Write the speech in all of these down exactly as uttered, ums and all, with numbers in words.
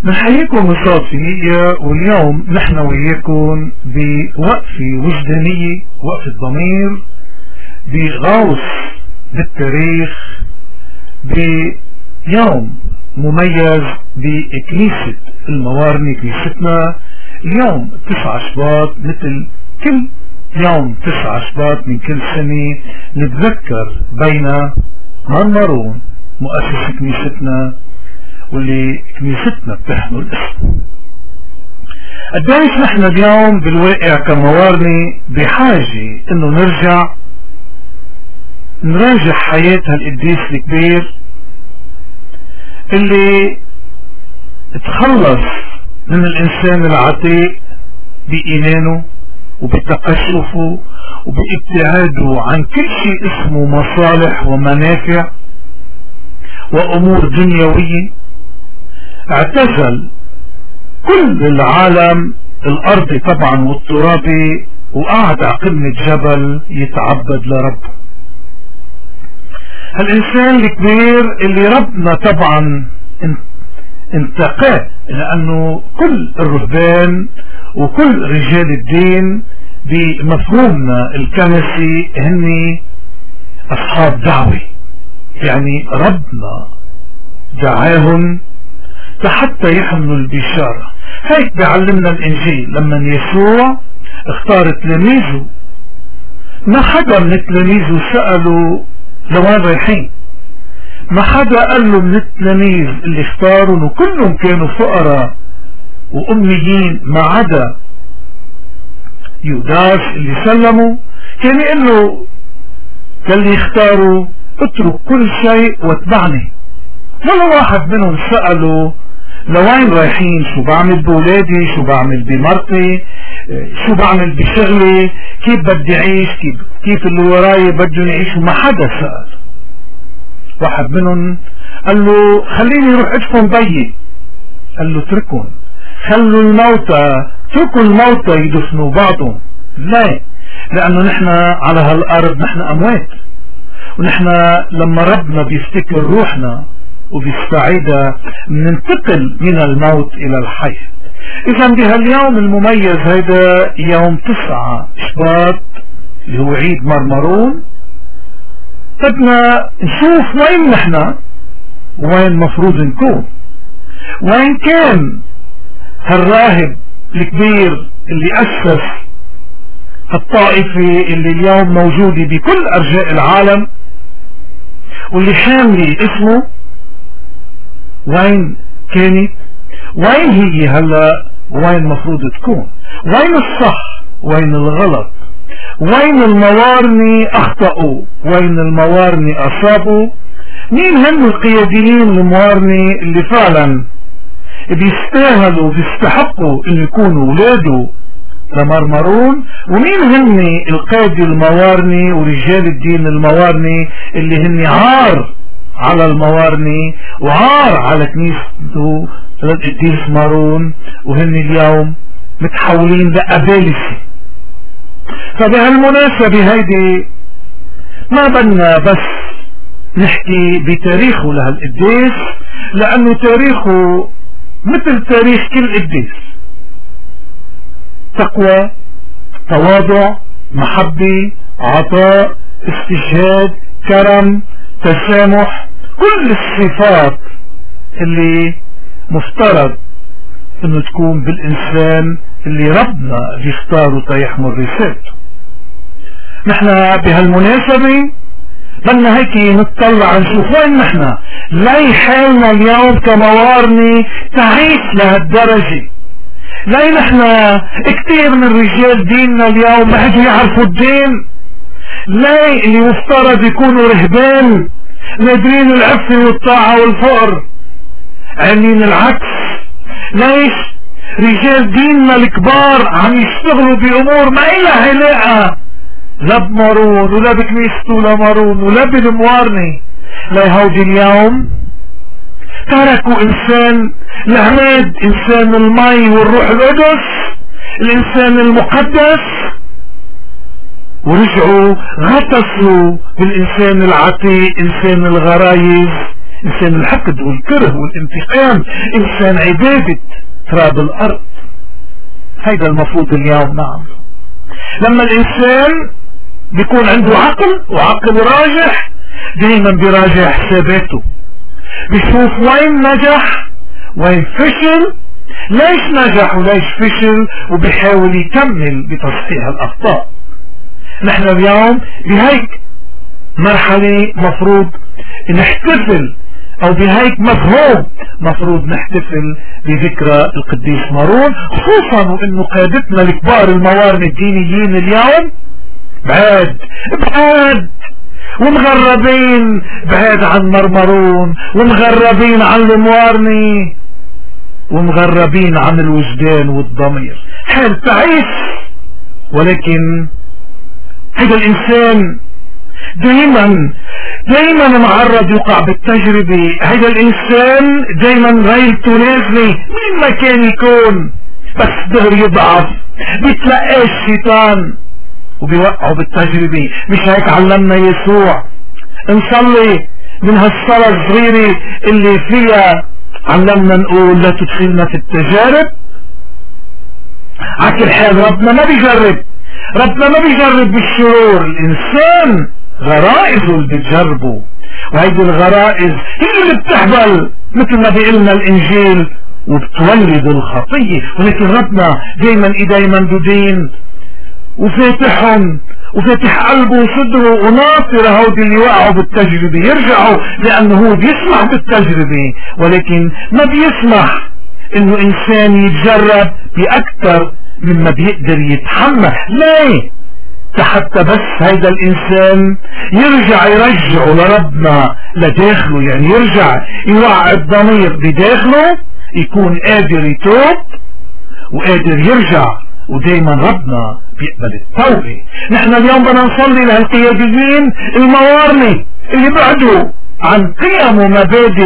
بنحييكم الصوتية، واليوم نحن وياكم بوقفة وجدانية، وقفة ضمير، بغوص بالتاريخ، بيوم مميز بكنيسة الموارنة، كنيستنا اليوم تسعة شباط. مثل كل يوم تسعة شباط من كل سنة نتذكر بين مرمرون مؤسس كنيستنا واللي كنيستنا بتحمل اسمه. قديش نحن اليوم بالواقع كموارنة بحاجة انه نرجع نراجع حياة هالقديس الكبير اللي تخلص من الانسان العتيق بإيمانه وبتقشفه وبابتعاده عن كل شيء اسمه مصالح ومنافع وامور دنيوية. اعتزل كل العالم الارضي طبعا والترابي، وقعد على قمة جبل يتعبد لربه. هالانسان الكبير اللي ربنا طبعا انتقاه، لانه كل الرهبان وكل رجال الدين بمفهومنا الكنسي هن اصحاب دعوة، يعني ربنا دعاهم حتى يحملوا البشارة. هيك بيعلمنا الانجيل لما يسوع اختار تلاميذه، ما حدا من تلاميذه سألوا لوين رايحين، ما حدا قال له من التلاميذ اللي اختاروا، وكلهم كانوا فقراء واميين ما عدا يوداس اللي سلموا. كان يقول له اللي اختاروا اترك كل شيء واتبعني. ولا واحد منهم سألوا لوين رايحين، شو بعمل بولادي، شو بعمل بمرتي، شو بعمل بشغلي، كيف بدي اعيش، كيف, كيف اللي وراي بدهم يعيشوا. ما حدا سأل. واحد منهم قال له خليني اروح ادفن بيي، قال له اتركهم، خلوا الموتى، اتركوا الموتى يدفنوا بعضهم. لا، لانه نحن على هالارض نحن اموات، ونحن لما ربنا بيفتكر روحنا وبيستعيدها ننتقل من الموت الى الحياة. اذا بهاليوم المميز هيدا يوم تسعة شباط اللي هو عيد مرمرون، بدنا نشوف وين نحن وين مفروض نكون. وين كان هالراهب الكبير اللي اسس الطائفة اللي اليوم موجودة بكل ارجاء العالم واللي حاملة اسمه؟ وين كانت؟ وين هي هلا؟ وين مفروض تكون؟ وين الصح؟ وين الغلط؟ وين الموارني اخطأوا؟ وين الموارني اصابوا؟ مين هم القياديين الموارني اللي فعلا بيستاهلوا بيستحقوا ان يكونوا ولاده لمرمرون؟ ومين هم القادة الموارني ورجال الدين الموارني اللي هن عار على الموارني وعار على كنيسته القديس مارون، وهن اليوم متحولين لأبالسة. فبهالمناسبة هيدي ما بدنا بس نحكي بتاريخه لهالقديس، لأنه تاريخه مثل تاريخ كل قديس: تقوى، تواضع، محبة، عطاء، استشهاد، كرم، تسامح، كل الصفات اللي مفترض انه تكون بالانسان اللي ربنا بيختاره تيحمل رسالته. نحن بهالمناسبة بدنا هيك نطلع نشوف وين نحن، لي حالنا اليوم كموارني تعيش لهالدرجة. لي نحن كتير من رجال ديننا اليوم ما حدوا يعرفوا الدين. لي اللي مفترض يكونوا رهبان نادرين العفة والطاعة والفقر عاملين العكس. ليش رجال ديننا الكبار عم يشتغلوا بأمور ما إلها علاقة لا بمارون ولا بكنيسته ولا مارون ولا بالموارنة؟ لا، هودي اليوم تركوا انسان العماد، انسان المي والروح القدس، الانسان المقدس، ورجعوا غطسوا بالانسان العتيق، انسان الغرايز، إنسان الحقد والكره والانتقام، إنسان عبادة تراب الأرض. هيدا المفروض اليوم نعمله. لما الإنسان بيكون عنده عقل وعقل راجح، دايما بيراجع حساباته، بيشوف وين نجح وين فشل، ليش نجح وليش فشل، وبيحاول يكمل بتصحيح الأخطاء. نحن اليوم بهيك مرحلة مفروض نحتفل، او بهيك مفهوم مفروض نحتفل بذكرى القديس مارون، خصوصا وانه قادتنا الكبار الموارنة الدينيين اليوم بعاد بعاد ومغربين بعاد عن مرمرون، ومغربين عن الموارنة، ومغربين عن الوجدان والضمير. حال تعيس. ولكن هذا الانسان دايما دايما معرض يقع بالتجربة. هذا الانسان دايما غايته نازلة من ما كان يكون، بس دغري يضعف، بيتلقى الشيطان وبيوقعه بالتجربة. مش هيك علمنا يسوع نصلي من هالصلاة الصغيرة اللي فيها علمنا نقول لا تدخلنا في التجارب؟ عكل حال ربنا ما بيجرب، ربنا ما بيجرب بالشرور، الانسان غرائزه اللي بتجربه، وهيدي الغرائز هي اللي بتحبل مثل ما بيقلنا الانجيل وبتولد الخطية. ولكن ربنا دايما ايديه ممدودين وفاتحهم وفاتح قلبه وصدره وناطر هودي اللي وقعوا بالتجربة يرجعوا، لانه هو بيسمح بالتجربة، ولكن ما بيسمح انه انسان يتجرب باكثر مما بيقدر يتحمل. ليه؟ حتى بس هيدا الانسان يرجع يرجعه لربنا لداخله، يعني يرجع يوعي الضمير بداخله، يكون قادر يتوب وقادر يرجع، ودايما ربنا بيقبل التوبة. نحن اليوم بدنا نصلي لهالقياديين الموارنة اللي بعدوا عن قيم ومبادئ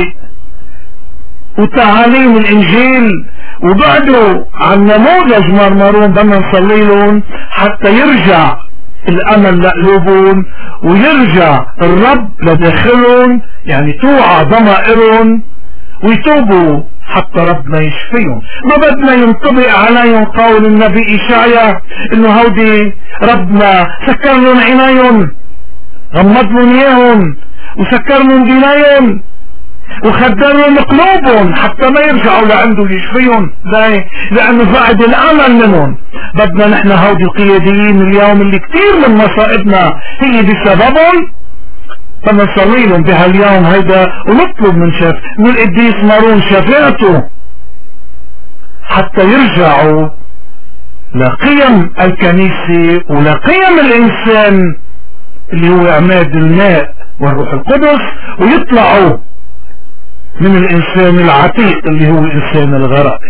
وتعاليم الانجيل، وبعدوا عن نموذج مرمرون، بدنا نصلي لهم حتى يرجع الامل لقلوبهم ويرجع الرب لداخلهم، يعني توعى ضمائرهم ويتوبوا حتى ربنا يشفيهم. ما بدنا ينطبق عليهم قول النبي إشعيا انه هودي ربنا سكر لهم عينيهم، غمض لهم اياهم وسكر لهم دينيهم وخدر لهم قلوبهم حتى ما يرجعوا لعنده يشفيهم. ليه؟ لانه فقد الامل منهم. بدنا نحن هودي القياديين اليوم اللي كتير من مصائبنا هي بسببهم، بدنا نصلي لهم بهاليوم هيدا ونطلب من شاف من القديس مارون شفاعته حتى يرجعوا لقيم الكنيسة ولقيم الانسان اللي هو عماد الماء والروح القدس، ويطلعوا من الانسان العتيق اللي هو انسان الغرائز.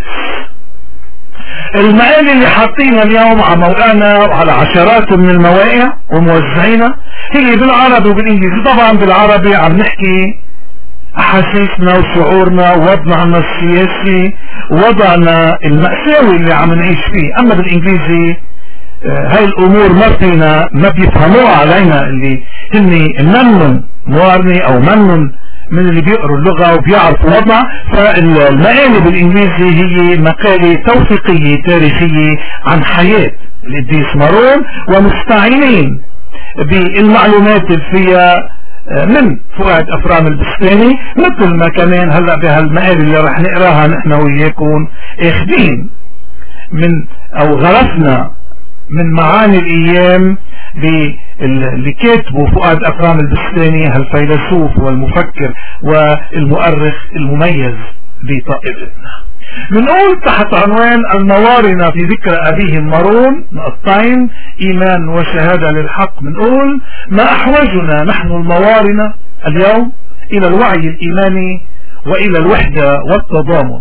المقالة اللي حاطينها اليوم على موقعنا وعلى عشرات من المواقع وموزعينها هي بالعربي وبالانجليزي. طبعا بالعربي عم نحكي احاسيسنا وشعورنا ووضعنا السياسي ووضعنا المأساوي اللي عم نعيش فيه. اما بالانجليزي هاي الامور ما فينا ما بيفهموها علينا اللي هن منن موارني او منن من اللي بيقروا اللغة وبيعرفوا وضع. فالمقالة بالانجليزي هي مقالة توثيقية تاريخية عن حياة القديس مارون، ومستعينين بالمعلومات اللي فيها من فؤاد افرام البستاني، مثل ما كمان هلا بهالمقالة اللي رح نقراها نحن وياكم اخذين من او غرسنا من معاني الايام اللي كاتبه فؤاد افرام البستاني هالفيلسوف والمفكر والمؤرخ المميز بطائفتنا. بنقول تحت عنوان الموارنة في ذكرى ابيهم مارون نقطتين ايمان وشهادة للحق. بنقول ما احوجنا نحن الموارنة اليوم الى الوعي الايماني والى الوحدة والتضامن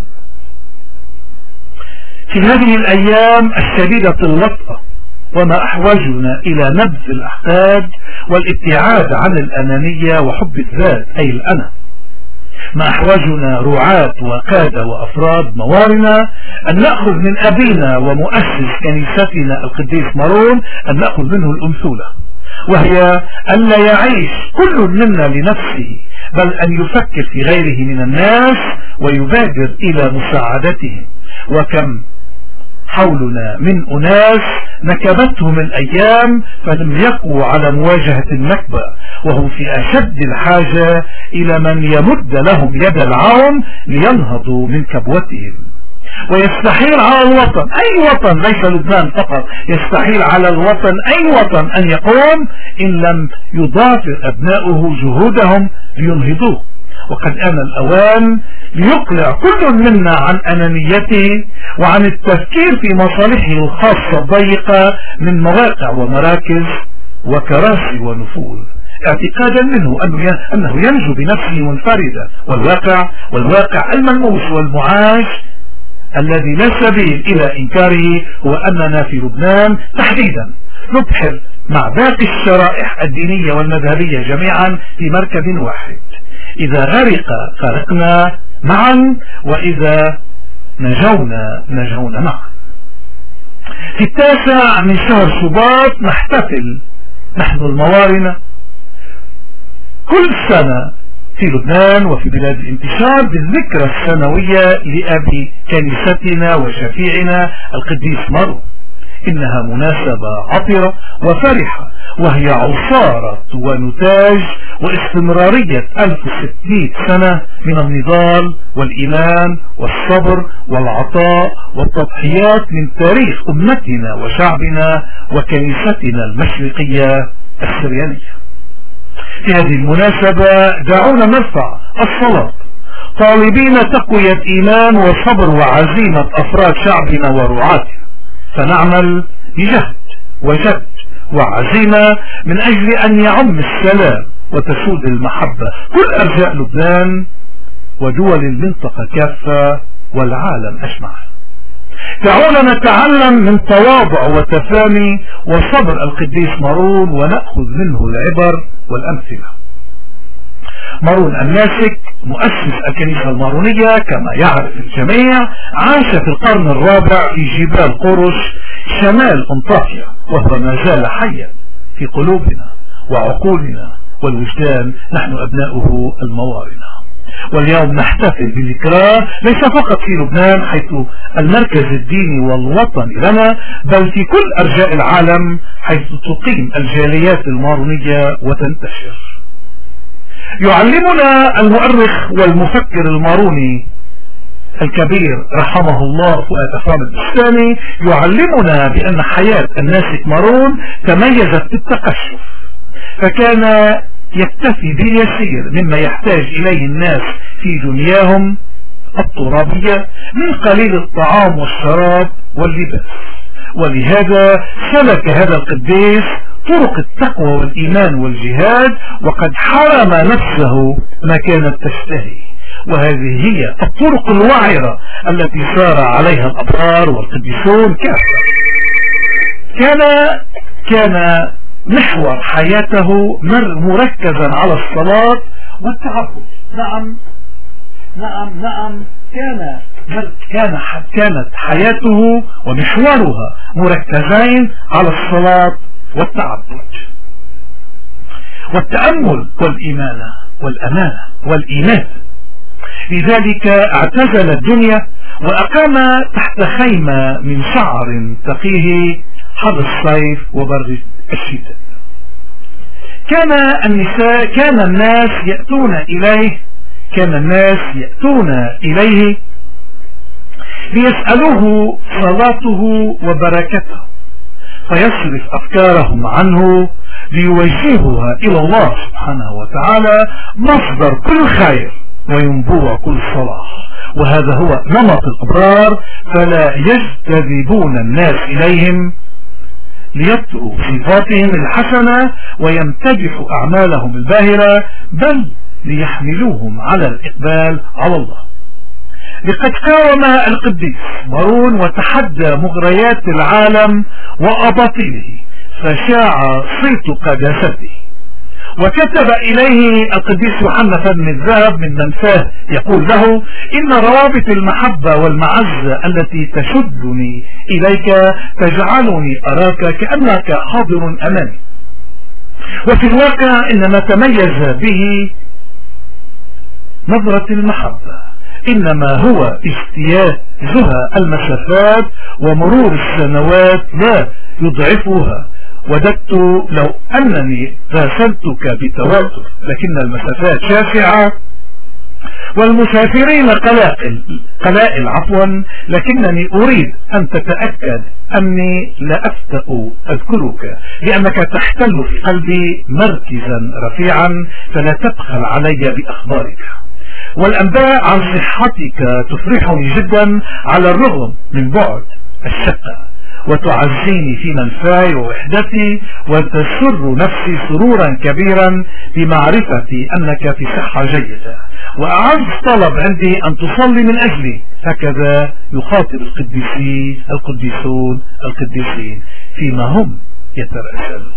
في هذه الايام الشديدة اللطأة، وما احوجنا الى نبذ الاحقاد والابتعاد عن الانانية وحب الذات اي الانا. ما احوجنا رعاة وقادة وافراد موارنة ان نأخذ من ابينا ومؤسس كنيستنا القديس مارون ان نأخذ منه الامثولة، وهي ان لا يعيش كل منا لنفسه بل أن يفكر في غيره من الناس ويبادر إلى مساعدتهم. وكم حولنا من أناس نكبتهم الأيام فلم يقوا على مواجهة النكبة، وهم في أشد الحاجة إلى من يمد لهم يد العون لينهضوا من كبوتهم. ويستحيل على الوطن، أي وطن ليس لبنان فقط، يستحيل على الوطن أي وطن أن يقوم إن لم يضافر أبناؤه جهودهم لينهضوه. وقد آن الأوان ليقلع كل منا عن أنانيته وعن التفكير في مصالحه الخاصة الضيقة من مواقع ومراكز وكراسي ونفوذ، اعتقادا منه أنه ينجو بنفسه منفردا. والواقع والواقع الملموس والمعاش الذي لا سبيل إلى إنكاره هو أننا في لبنان تحديدا نبحر مع باقي الشرائح الدينية والمذهبية جميعا في مركب واحد. إذا غرق غرقنا معا، وإذا نجونا نجونا معا. في التاسع من شهر شباط نحتفل نحن الموارنة كل سنة في لبنان وفي بلاد الانتشار بالذكرى السنوية لأبي كنيستنا وشفيعنا القديس مارون. إنها مناسبة عطرة وفرحة، وهي عصارة ونتاج واستمرارية ألف وستمائة سنة من النضال والإيمان والصبر والعطاء والتضحيات من تاريخ أمتنا وشعبنا وكنيستنا المشرقية السريانية. في هذه المناسبة دعونا نرفع الصلاة طالبين تقوية إيمان وصبر وعزيمة أفراد شعبنا ورعاتنا، فنعمل بجهد وجد وعزيمة من أجل أن يعم السلام وتسود المحبة كل أرجاء لبنان ودول المنطقة كافة والعالم أجمع. دعونا نتعلم من تواضع وتفاني وصبر القديس مارون ونأخذ منه العبر والأمثلة. مارون الناسك مؤسس الكنيسة المارونية كما يعرف الجميع عاش في القرن الرابع في جبال قرش شمال أنطاكيا، وهو ما زال حيا في قلوبنا وعقولنا والوجدان نحن أبناؤه الموارنة. واليوم نحتفل بذكراه ليس فقط في لبنان حيث المركز الديني والوطني لنا، بل في كل أرجاء العالم حيث تقيم الجاليات المارونية وتنتشر. يعلمنا المؤرخ والمفكر الماروني الكبير رحمه الله فؤاد أخرام الإسلامي، يعلمنا بأن حياة الناسك مارون تميزت بالتقشف، فكان يكتفي باليسير مما يحتاج إليه الناس في دنياهم الترابية من قليل الطعام والشراب واللباس. ولهذا سلك هذا القديس طرق التقوى والإيمان والجهاد، وقد حرم نفسه ما كانت تشتهي. وهذه هي الطرق الوعرة التي سار عليها الأبرار والقديسون كافة. كان كان محور حياته مركزا على الصلاة والتعبد. نعم نعم نعم كان كان كانت حياته ومحورها مركزين على الصلاة والتعبد والتأمل والإيمانة والأمانة والإيمان. لذلك اعتزل الدنيا وأقام تحت خيمة من شعر تقيه حر الصيف وبرد الشتاء. كان النساء كان الناس يأتون إليه كان الناس يأتون إليه ليسألوه صلاته وبركته، فيصرف أفكارهم عنه ليوجهها إلى الله سبحانه وتعالى مصدر كل خير وينبوع كل صلاح. وهذا هو نمط الأبرار، فلا يجتذبون الناس إليهم ليتروا صفاتهم الحسنة ويمتدحوا أعمالهم الباهرة، بل ليحملوهم على الإقبال على الله. لقد قاوم القديس مارون وتحدى مغريات العالم وأباطيله، فشاع صيت قداسته. وكتب إليه القديس يوحنا بن الذهب من منفاه يقول له: إن روابط المحبة والمعزة التي تشدني إليك تجعلني أراك كأنك حاضر أمامي. وفي الواقع إن ما تميز به نظرة المحبة، إنما هو اجتيازها المسافات ومرور السنوات لا يضعفها. وددت لو أنني راسلتك بتواتر، لكن المسافات شاسعة والمسافرين قلائل قلائل عفوا، لكنني أريد أن تتأكد أني لا أفتأ أذكرك، لأنك تحتل في قلبي مركزا رفيعا، فلا تبخل علي بأخبارك. والأنباء عن صحتك تفرحني جدا على الرغم من بعد الشقة، وتعزيني في منفاي ووحدتي، وتسر نفسي سرورا كبيرا بمعرفتي أنك في صحة جيدة. وأعز طلب عندي أن تصلي من أجلي، هكذا يخاطب القديسين القديسون القديسين فيما هم يتراسلون.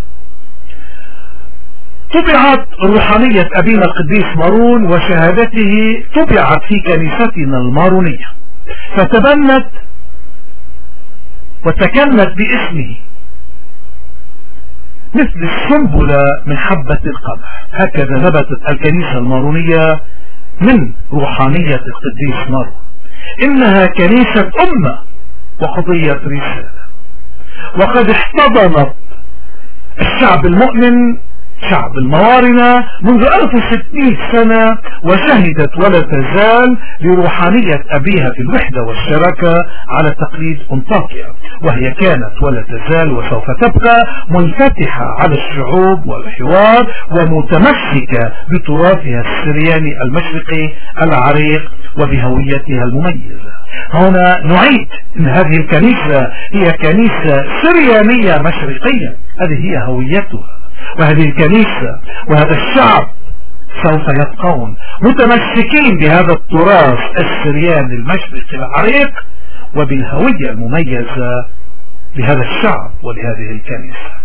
طبعت روحانية أبينا القديس مارون وشهادته طبعت في كنيستنا المارونية، فتبنت وتكلمت باسمه مثل السنبلة من حبة القمح. هكذا نبتت الكنيسة المارونية من روحانية القديس مارون. إنها كنيسة أمة وقضية رسالة، وقد احتضنت الشعب المؤمن شعب الموارنة منذ ألف وستمائة سنة، وشهدت ولا تزال لروحانية أبيها في الوحدة والشراكة على تقليد أنطاكيا، وهي كانت ولا تزال وسوف تبقى منفتحة على الشعوب والحوار، ومتمسكة بتراثها السرياني المشرقي العريق وبهويتها المميزة. هنا نعيد أن هذه الكنيسة هي كنيسة سريانية مشرقية، هذه هي هويتها، وهذه الكنيسة وهذا الشعب سوف يبقون متمسكين بهذا التراث السرياني المشرقي العريق وبالهوية المميزة لهذا الشعب ولهذه الكنيسة.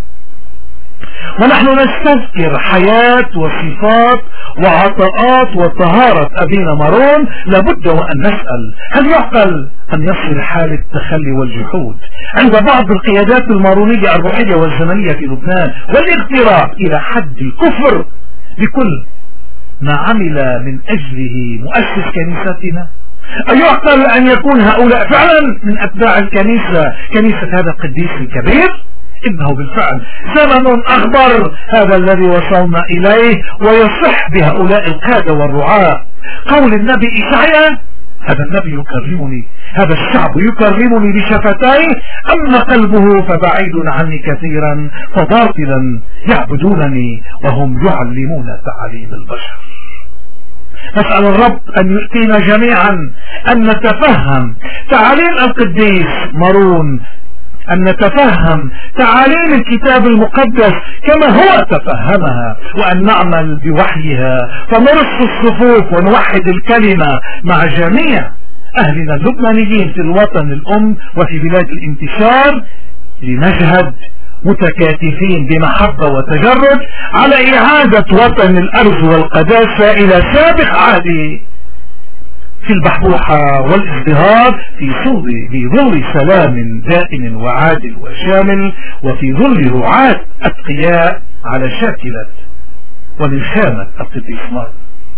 ونحن نستذكر حياة وصفات وعطاءات وطهارة أبينا مارون. لابد وأن نسأل، هل يعقل أن يصل حال التخلي والجحود عند بعض القيادات المارونية الروحية والزمنية في لبنان والاغتراب إلى حد الكفر بكل ما عمل من أجله مؤسس كنيستنا؟ أيعقل أن يكون هؤلاء فعلا من أتباع الكنيسة، كنيسة هذا القديس الكبير؟ إنه بالفعل زمن أخبر هذا الذي وصلنا إليه، ويصح بهؤلاء القادة والرعاة قول النبي إشعياء: هذا النبي يكرمني، هذا الشعب يكرمني بشفتيه، أما قلبه فبعيد عني كثيرا، فباطلا يعبدونني وهم يعلمون تعاليم البشر. نسأل الرب أن يؤتينا جميعا أن نتفهم تعاليم القديس مارون، أن نتفهم تعاليم الكتاب المقدس كما هو تفهمها، وأن نعمل بوحيها، فنرص الصفوف ونوحد الكلمة مع جميع أهلنا اللبنانيين في الوطن الأم وفي بلاد الانتشار، لنجهد متكاتفين بمحبة وتجرد على إعادة وطن الأرض والقداسة إلى سابق عهده في البحبوحة والازدهار، في في ظل سلام دائم وعادل وشامل، وفي ظل رعاة أتقياء على شاكلة ومن خامة القديس مارون.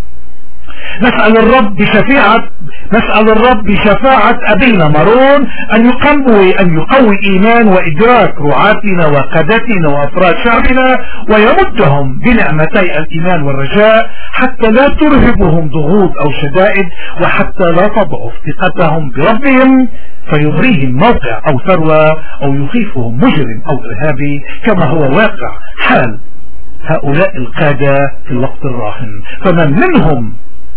نسأل الرب بشفاعة نسأل الرب بشفاعة أبينا مارون أن يقوي أن يقوي إيمان وإدراك رعاتنا وقادتنا وأفراد شعبنا، ويمدهم بنعمتي الإيمان والرجاء حتى لا ترهبهم ضغوط أو شدائد، وحتى لا تضعف ثقتهم بربهم فيغريهم موقع أو ثروة أو يخيفهم مجرم أو إرهابي، كما هو واقع حال هؤلاء القادة في الوقت الراهن. فمن منهم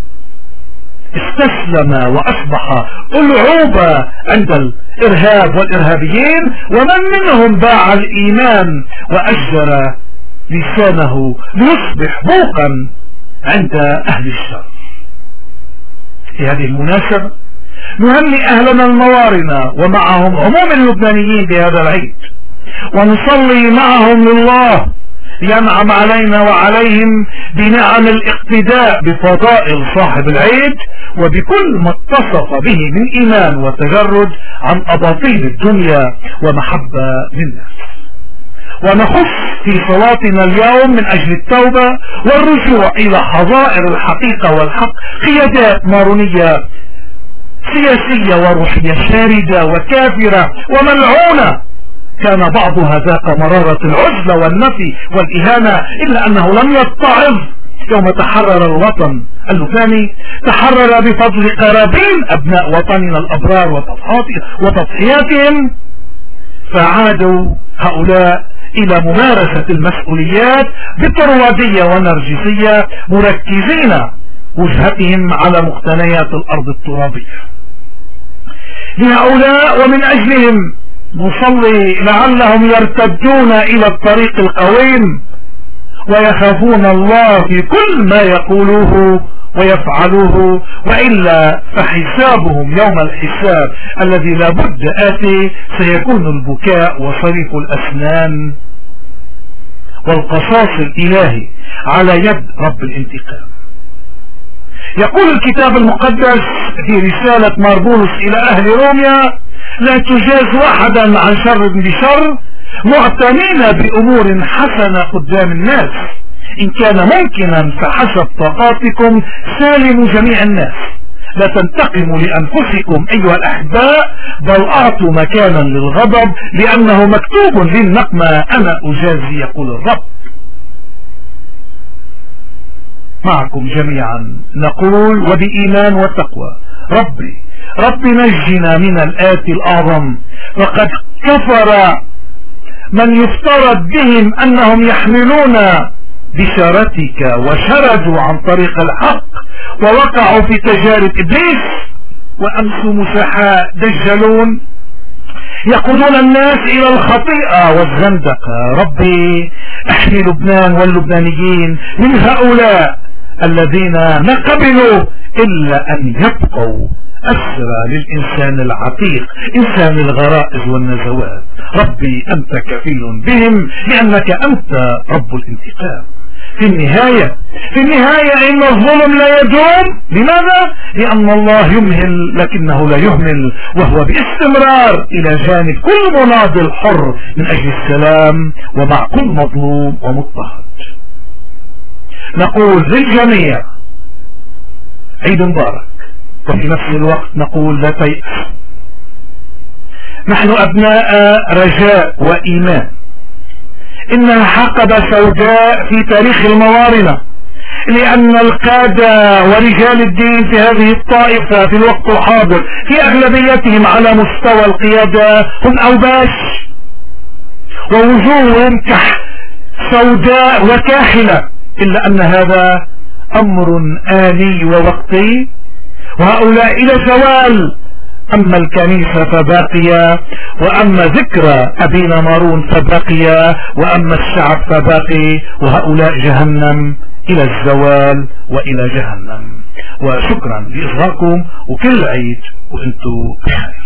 استسلم وأصبح ألعوبة عند الإرهاب والإرهابيين، ومن منهم باع الإيمان وأجر لسانه ليصبح بوقا عند أهل الشر. في هذه المناسبة نهنئ أهلنا الموارنة ومعهم عموم اللبنانيين بهذا العيد، ونصلي معهم لله ينعم علينا وعليهم بنعم الاقتداء بفضائل صاحب العيد وبكل ما اتصف به من إيمان وتجرد عن أباطيل الدنيا ومحبة للناس. ونخص في صلاتنا اليوم من أجل التوبة والرجوع إلى حظائر الحقيقة والحق، قيادات مارونية سياسية وروحية شاردة وكافرة وملعونة كان بعضها ذاق مرارة العزلة والنفي والإهانة، إلا أنه لم يتعظ يوم تحرر الوطن اللبناني، تحرر بفضل قرابين أبناء وطننا الأبرار وتضحياتهم، فعادوا هؤلاء إلى ممارسة المسؤوليات بطروادية ونرجسية، مركزين وجهتهم على مقتنيات الأرض الترابية. لهؤلاء ومن أجلهم نصلي لعلهم يرتدون إلى الطريق القويم ويخافون الله في كل ما يقولوه ويفعلوه، وإلا فحسابهم يوم الحساب الذي لا بد آتي سيكون البكاء وصريف الأسنان والقصاص الإلهي على يد رب الانتقام. يقول الكتاب المقدس في رسالة ماربولس إلى أهل روميا: لا تجاز أحدا عن شر بشر، معتنين بأمور حسنة قدام الناس، إن كان ممكنا فحسب طاقاتكم سالموا جميع الناس، لا تنتقموا لأنفسكم أيها الأحباء، بل أعطوا مكانا للغضب، لأنه مكتوب للنقمة أنا أجازي يقول الرب. معكم جميعا نقول وبإيمان وتقوى: ربي ربي نجنا من الآتي الأعظم، وقد كفر من يفترض بهم أنهم يحملون بشارتك وشردوا عن طريق الحق ووقعوا في تجارب إبليس، وأمسوا مسحاء دجلون يقودون الناس إلى الخطيئة والزندقة. ربي احمي لبنان واللبنانيين من هؤلاء الذين ما قبلوا إلا أن يبقوا أسرى للإنسان العتيق، إنسان الغرائز والنزوات. ربي أنت كفيل بهم لأنك أنت رب الانتقام. في النهاية في النهاية إن الظلم لا يدوم. لماذا؟ لأن الله يمهل لكنه لا يهمل، وهو باستمرار إلى جانب كل مناضل حر من أجل السلام ومع كل مظلوم ومضطهد. نقول للجميع عيد مبارك، وفي نفس الوقت نقول لا تيأس. نحن أبناء رجاء وإيمان. إنها حقبة سوداء في تاريخ الموارنة، لأن القادة ورجال الدين في هذه الطائفة في الوقت الحاضر في أغلبيتهم على مستوى القيادة هم أوباش، ووجوههم كح سوداء وكاحلة، إلا أن هذا أمر آني ووقتي، وهؤلاء إلى زوال. أما الكنيسة فباقية، وأما ذكرى أبينا مارون فباقية، وأما الشعب فباقي، وهؤلاء جهنم إلى الزوال وإلى جهنم. وشكرا لإصغائكم، وكل عيد وأنتم بخير.